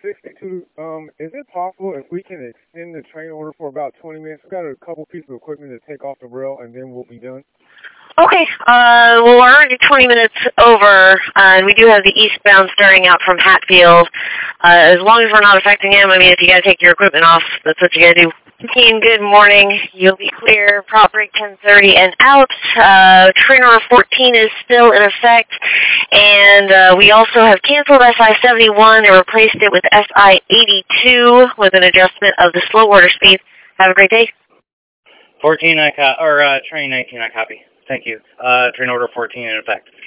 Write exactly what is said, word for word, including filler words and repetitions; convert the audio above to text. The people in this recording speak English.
sixty-two, um, is it possible if we can extend the train order for about twenty minutes? We've got a couple pieces of equipment to take off the rail, and then we'll be done. Okay, uh, well, we're already twenty minutes over, uh, and we do have the eastbound starting out from Hatfield. Uh, as long as we're not affecting him, I mean, if you got to take your equipment off, that's what you got to do. Team, good morning. You'll be clear. Prop break ten thirty and out. Uh, train order fourteen is still in effect, and uh, we also have canceled S I seventy-one and replaced it with S I eighty-two with an adjustment of the slow order speed. Have a great day. fourteen, I co- or uh, train nineteen, I copy. Thank you. Uh, train order fourteen in effect.